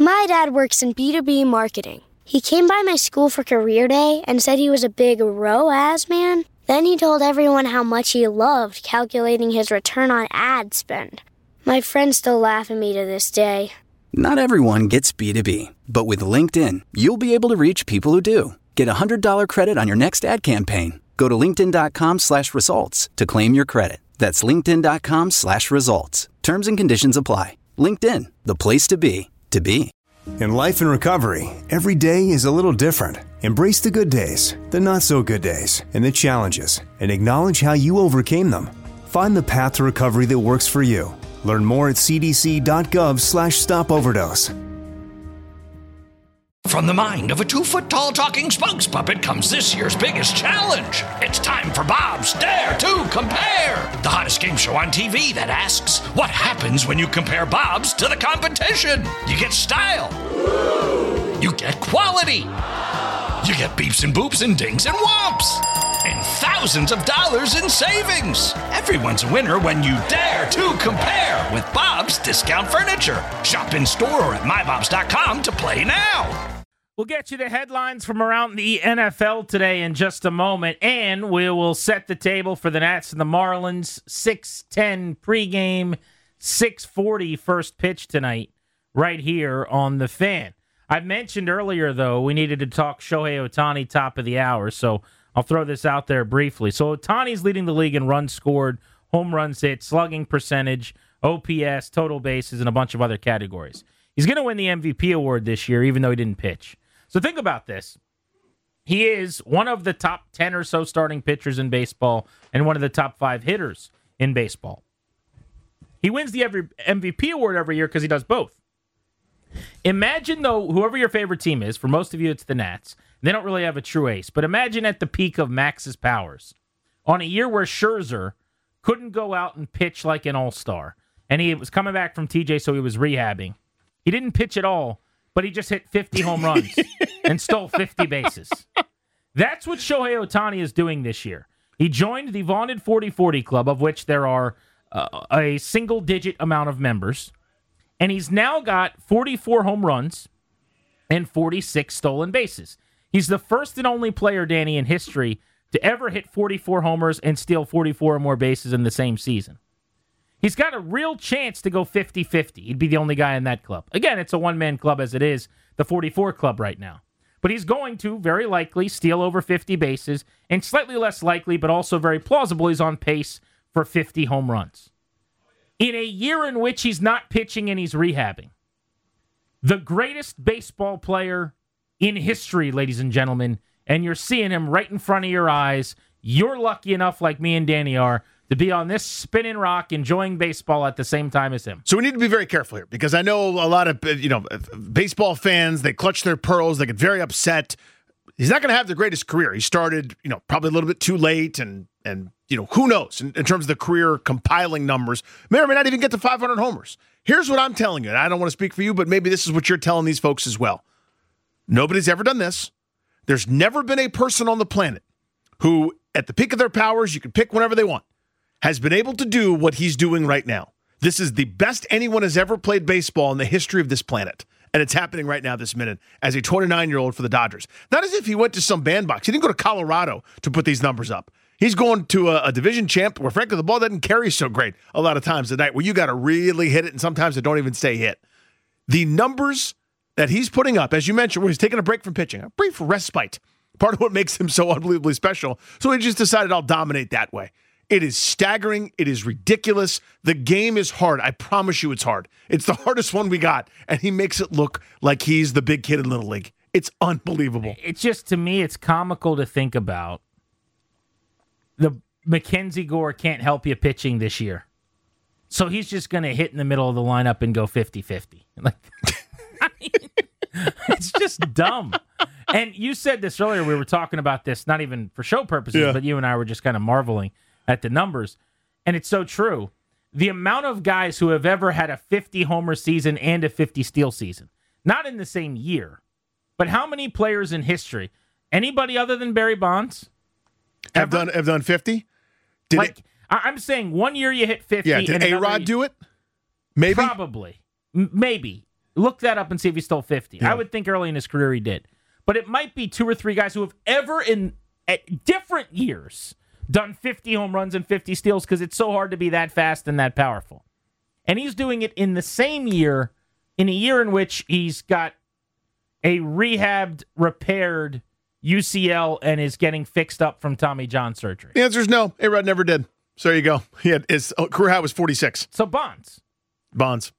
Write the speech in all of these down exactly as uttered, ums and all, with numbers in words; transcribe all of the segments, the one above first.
My dad works in B two B marketing. He came by my school for career day and said he was a big R O A S man. Then he told everyone how much he loved calculating his return on ad spend. My friends still laugh at me to this day. Not everyone gets B two B, but with LinkedIn, you'll be able to reach people who do. Get a one hundred dollars credit on your next ad campaign. Go to linkedin.com slash results to claim your credit. That's linkedin.com slash results. Terms and conditions apply. LinkedIn, the place to be, to be. In life and recovery, every day is a little different. Embrace the good days, the not so good days, and the challenges, and acknowledge how you overcame them. Find the path to recovery that works for you. Learn more at cdc.gov slash stop overdose. From the mind of a two-foot-tall talking spokes puppet comes this year's biggest challenge. It's time for Bob's Dare to Compare, the hottest game show on T V that asks, what happens when you compare Bob's to the competition? You get style. You get quality. You get beeps and boops and dings and whomps. And thousands of dollars in savings. Everyone's a winner when you dare to compare with Bob's Discount Furniture. Shop in store or at my bobs dot com to play now. We'll get you the headlines from around the N F L today in just a moment, and we will set the table for the Nats and the Marlins. six ten pregame, six forty first pitch tonight right here on The Fan. I mentioned earlier, though, we needed to talk Shohei Ohtani top of the hour, so I'll throw this out there briefly. So Ohtani's leading the league in runs scored, home runs hit, slugging percentage, O P S, total bases, and a bunch of other categories. He's going to win the M V P award this year, even though he didn't pitch. So think about this. He is one of the top ten or so starting pitchers in baseball and one of the top five hitters in baseball. He wins the every M V P award every year because he does both. Imagine, though, whoever your favorite team is, for most of you it's the Nats, they don't really have a true ace, but imagine at the peak of Max's powers, on a year where Scherzer couldn't go out and pitch like an all-star, and he was coming back from T J, so he was rehabbing. He didn't pitch at all, but he just hit fifty home runs and stole fifty bases. That's what Shohei Ohtani is doing this year. He joined the vaunted forty forty club, of which there are uh, a single-digit amount of members, and he's now got forty-four home runs and forty-six stolen bases. He's the first and only player, Danny, in history to ever hit forty-four homers and steal forty-four or more bases in the same season. He's got a real chance to go fifty-fifty. He'd be the only guy in that club. Again, it's a one-man club as it is, the forty-four club right now. But he's going to, very likely, steal over fifty bases, and slightly less likely, but also very plausible, he's on pace for fifty home runs. In a year in which he's not pitching and he's rehabbing. The greatest baseball player in history, ladies and gentlemen, and you're seeing him right in front of your eyes. You're lucky enough, like me and Danny are, to be on this spinning rock enjoying baseball at the same time as him. So we need to be very careful here because I know a lot of you know baseball fans, they clutch their pearls, they get very upset. He's not going to have the greatest career. He started, you know, probably a little bit too late and and you know, who knows in, in terms of the career compiling numbers. May or may not even get to five hundred homers. Here's what I'm telling you, and I don't want to speak for you, but maybe this is what you're telling these folks as well. Nobody's ever done this. There's never been a person on the planet who, at the peak of their powers, you can pick whenever they want, has been able to do what he's doing right now. This is the best anyone has ever played baseball in the history of this planet. And it's happening right now this minute as a twenty-nine-year-old for the Dodgers. Not as if he went to some bandbox. He didn't go to Colorado to put these numbers up. He's going to a, a division champ where, frankly, the ball doesn't carry so great a lot of times at night, where you got to really hit it, and sometimes it don't even stay hit. The numbers that he's putting up, as you mentioned, where he's taking a break from pitching, a brief respite, part of what makes him so unbelievably special. So he just decided, I'll dominate that way. It is staggering. It is ridiculous. The game is hard. I promise you it's hard. It's the hardest one we got, and he makes it look like he's the big kid in Little League. It's unbelievable. It's just, to me, it's comical to think about. The Mackenzie Gore can't help you pitching this year. So he's just going to hit in the middle of the lineup and go fifty-fifty. Like, I mean, it's just dumb. And you said this earlier. We were talking about this, not even for show purposes, yeah. but you and I were just kind of marveling at the numbers. And it's so true. The amount of guys who have ever had a fifty-homer season and a fifty steal season, not in the same year, but how many players in history, anybody other than Barry Bonds, have ever? done have done fifty? Did like, it, I'm saying one year you hit fifty. Yeah, did and A-Rod do it? Maybe? Probably. M- maybe. Look that up and see if he stole fifty. Yeah. I would think early in his career he did. But it might be two or three guys who have ever in at different years done fifty home runs and fifty steals because it's so hard to be that fast and that powerful. And he's doing it in the same year, in a year in which he's got a rehabbed, repaired U C L and is getting fixed up from Tommy John surgery. The answer is no. A-Rod never did. So there you go. He had, his career high was forty-six. So Bonds. Bonds.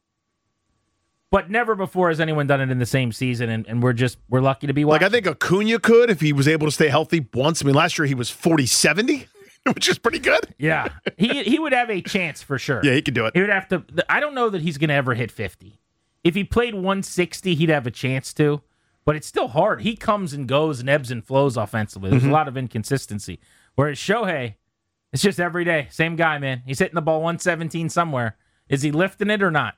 But never before has anyone done it in the same season, and, and we're just we're lucky to be watching. Like, I think Acuna could if he was able to stay healthy once. I mean, last year he was forty seventy, which is pretty good. Yeah. he he would have a chance for sure. Yeah, he could do it. He would have to. I don't know that he's going to ever hit fifty. If he played one sixty, he'd have a chance to, but it's still hard. He comes and goes and ebbs and flows offensively. There's mm-hmm. a lot of inconsistency. Whereas Shohei, it's just every day. Same guy, man. He's hitting the ball one seventeen somewhere. Is he lifting it or not?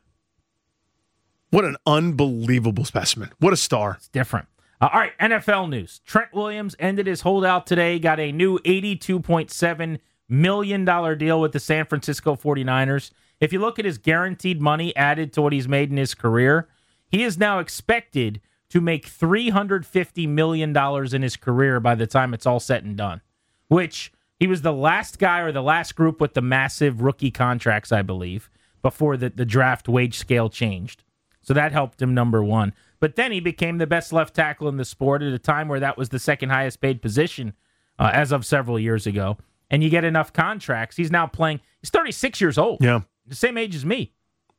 What an unbelievable specimen. What a star. It's different. Uh, all right, N F L news. Trent Williams ended his holdout today, got a new eighty-two point seven million dollars deal with the San Francisco forty-niners. If you look at his guaranteed money added to what he's made in his career, he is now expected to make three hundred fifty million dollars in his career by the time it's all said and done, which he was the last guy or the last group with the massive rookie contracts, I believe, before the, the draft wage scale changed. So that helped him, number one. But then he became the best left tackle in the sport at a time where that was the second highest paid position uh, as of several years ago. And you get enough contracts. He's now playing. He's thirty-six years old. Yeah. The same age as me.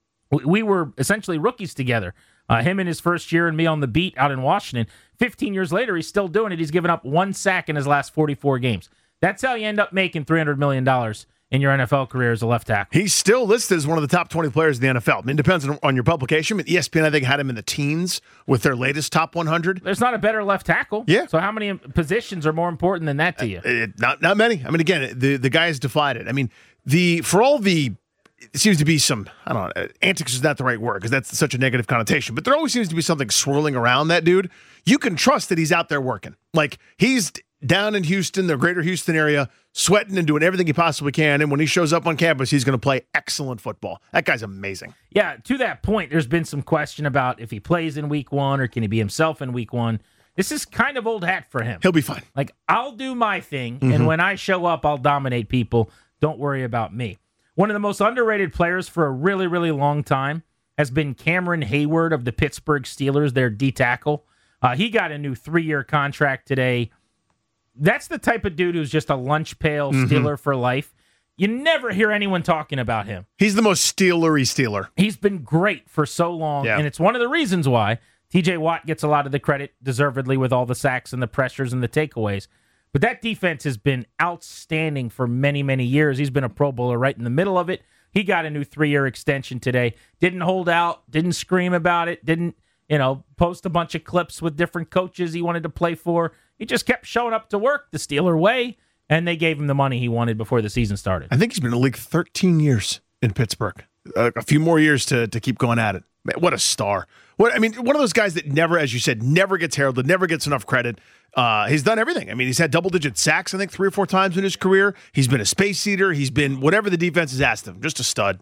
We were essentially rookies together. Uh, him in his first year and me on the beat out in Washington. fifteen years later, he's still doing it. He's given up one sack in his last forty-four games. That's how you end up making three hundred million dollars in your N F L career as a left tackle. He's still listed as one of the top twenty players in the N F L. I mean, it depends on, on your publication. But E S P N, I think, had him in the teens with their latest top one hundred. There's not a better left tackle. Yeah. So how many positions are more important than that to you? Uh, it, not not many. I mean, again, the, the guy is divided. I mean, the for all the, it seems to be some, I don't know, antics is not the right word because that's such a negative connotation, but there always seems to be something swirling around that dude. You can trust that he's out there working. Like, he's down in Houston, the greater Houston area, sweating and doing everything he possibly can. And when he shows up on campus, he's going to play excellent football. That guy's amazing. Yeah, to that point, there's been some question about if he plays in week one or can he be himself in week one. This is kind of old hat for him. He'll be fine. Like, I'll do my thing, Mm-hmm. and when I show up, I'll dominate people. Don't worry about me. One of the most underrated players for a really, really long time has been Cameron Hayward of the Pittsburgh Steelers, their D-tackle. Uh, he got a new three-year contract today. That's the type of dude who's just a lunch pail Mm-hmm. Steeler for life. You never hear anyone talking about him. He's the most Steelery Steeler. He's been great for so long, Yeah. and it's one of the reasons why T J Watt gets a lot of the credit, deservedly, with all the sacks and the pressures and the takeaways. But that defense has been outstanding for many, many years. He's been a Pro Bowler right in the middle of it. He got a new three-year extension today. Didn't hold out, didn't scream about it, didn't, you know, post a bunch of clips with different coaches he wanted to play for. He just kept showing up to work the Steeler way, and they gave him the money he wanted before the season started. I think he's been in the league thirteen years in Pittsburgh. Uh, a few more years to to keep going at it. Man, what a star. What I mean, one of those guys that never, as you said, never gets heralded, never gets enough credit. Uh, he's done everything. I mean, he's had double-digit sacks, I think, three or four times in his career. He's been a space eater. He's been whatever the defense has asked him. Just a stud.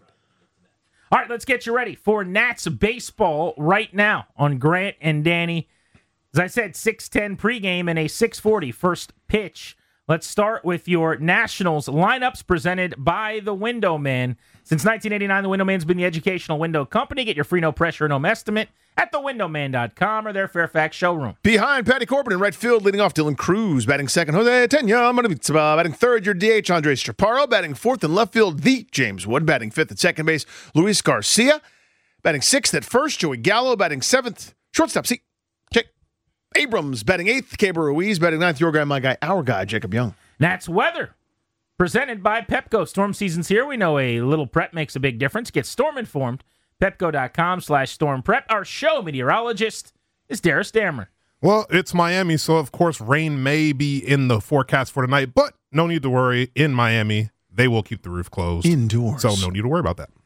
All right, let's get you ready for Nats baseball right now on Grant and Danny. As I said, six ten pregame and a six forty first pitch. Let's start with your Nationals lineups presented by The Window Man. Since nineteen eighty-nine, The Window Man's been the educational window company. Get your free no pressure, no estimate at the window man dot com or their Fairfax showroom. Behind Patty Corbin in right field, leading off Dylan Cruz, batting second, Jose Tena, batting third, your D H, Andres Chaparro, batting fourth in left field, the James Wood, batting fifth at second base, Luis Garcia, batting sixth at first, Joey Gallo, batting seventh, shortstop, see, Jake Abrams, batting eighth, Caber Ruiz, batting ninth, your guy, my guy, our guy, Jacob Young. Nats weather presented by Pepco. Storm season's here. We know a little prep makes a big difference. Get storm informed. Pepco.com slash storm prep. Our show meteorologist is Darius Dameron. Well, it's Miami, so of course rain may be in the forecast for tonight, but no need to worry. In Miami, they will keep the roof closed. Indoors. So no need to worry about that.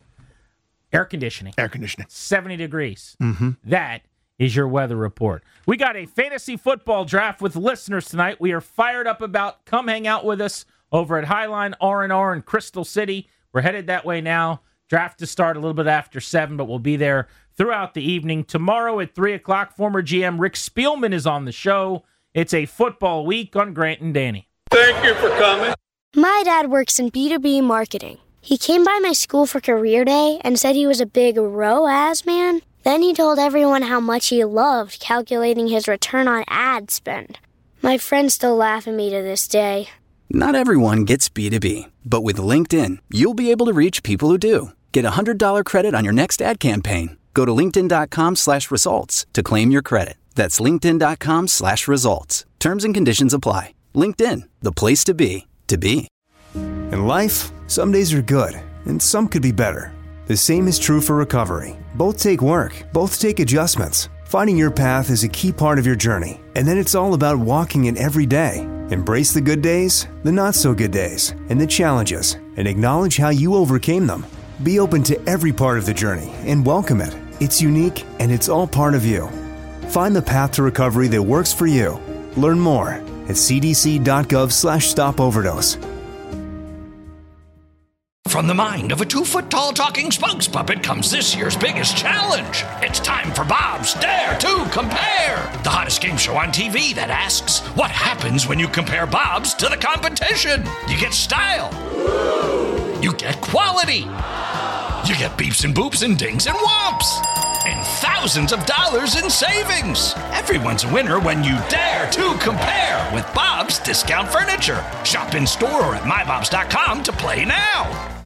Air conditioning. Air conditioning. seventy degrees. Mm-hmm. That is your weather report. We got a fantasy football draft with listeners tonight. We are fired up about. Come hang out with us over at Highline R and R in Crystal City. We're headed that way now. Draft to start a little bit after seven, but we'll be there throughout the evening. Tomorrow at three o'clock, former G M Rick Spielman is on the show. It's a football week on Grant and Danny. Thank you for coming. My dad works in B two B marketing. He came by my school for career day and said he was a big R O A S man. Then he told everyone how much he loved calculating his return on ad spend. My friends still laugh at me to this day. Not everyone gets B two B, but with LinkedIn, you'll be able to reach people who do. Get a one hundred dollars credit on your next ad campaign. Go to linkedin.com slash results to claim your credit. That's linkedin.com slash results. Terms and conditions apply. LinkedIn, the place to be, to be. In life, some days are good, and some could be better. The same is true for recovery. Both take work, both take adjustments. Finding your path is a key part of your journey, and then it's all about walking it every day. Embrace the good days, the not so good days, and the challenges, and acknowledge how you overcame them. Be open to every part of the journey and welcome it. It's unique, and it's all part of you. Find the path to recovery that works for you. Learn more at cdc.gov slash stop overdose. From the mind of a two-foot-tall talking spokes puppet comes this year's biggest challenge. It's time for Bob's Dare to Compare, the hottest game show on T V that asks, what happens when you compare Bob's to the competition? You get style. You get quality. You get beeps and boops and dings and whomps. And thousands of dollars in savings. Everyone's a winner when you dare to compare with Bob's Discount Furniture. Shop in store or at my bobs dot com to play now.